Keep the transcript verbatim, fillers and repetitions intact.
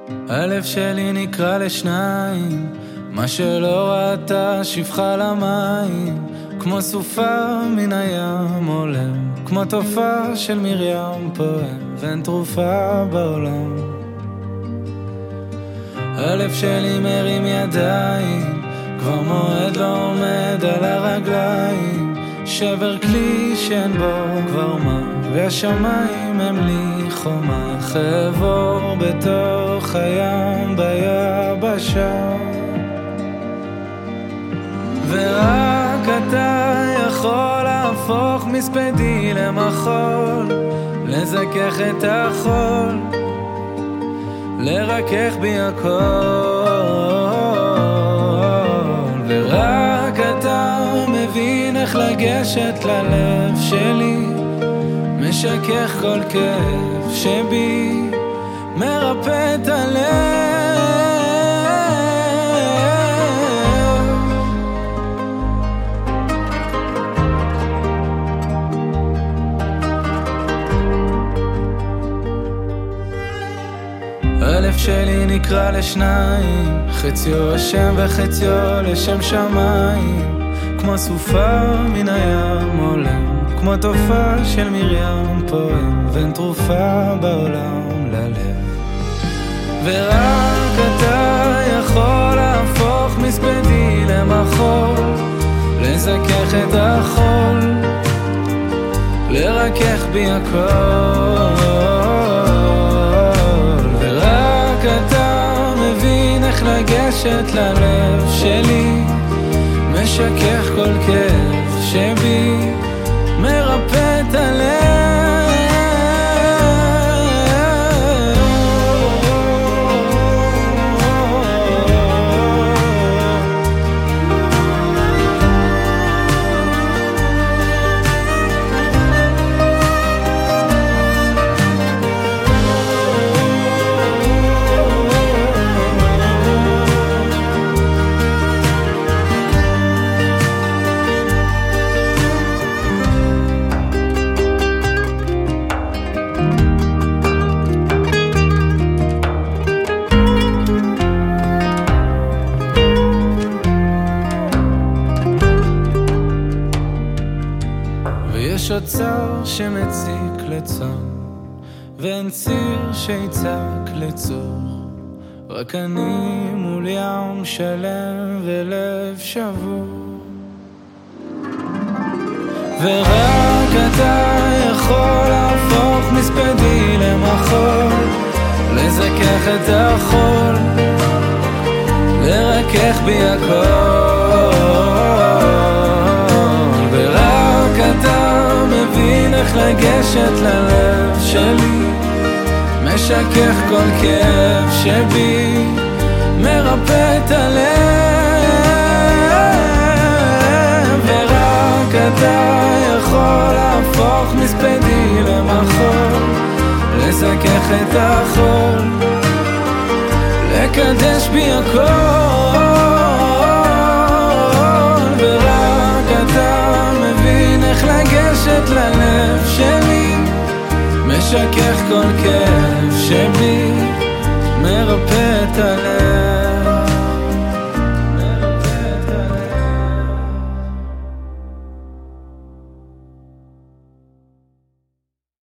הלב שלי נקרא לשניים, מה שלא ראתה שפחה למים, כמו סופה מן הים עולם, כמו תופעה של מרים פועם, ואין תרופה בעולם. הלב שלי מרים ידיים, כבר מועד לא עומד על הרגליים, שבר כלי שאין בו כבר מה, והשמיים הם לי חומה, חבור בתוך הים ביבשה, ורק אתה יכול להפוך מספדי למחול, לזכך את החול, לרכך בי הכל, ורק אתה מבין איך לגשת ללב שלי, משכך כל כאב שבי, מרפא את הלב. הלב שלי נקרא לשניים, חציו השם וחציו לשם שמיים, כמו סופה מן הים עולם, כמו תופעה של מרים פועם, ואין תרופה בעולם ללב. ורק אתה יכול להפוך מספדי למחול, לזכך את החול, לרכך בי הכל, ורק אתה מבין איך לגשת ללב שלי, משכך כל כאב שבי, מרפא את הלב. יש אוצר שמציק לצום, ואין ציר שיצק לצור, רק אני מול ים שלם ולב שבור, ורק אתה יכול להפוך מספדי למחול, לזכך את החול, לרכך בי הכל, ורק אתה מבין איך לגשת ללב שלי, משכך כל כאב שבי, מרפא את הלב, ורק אתה יכול להפוך מספדי למחול, לזכך את החול, לקדש בי הכל, ורק אתה מבין איך לגשת ללב שלי, משכך כל כאב שבי, מרפא את הלב.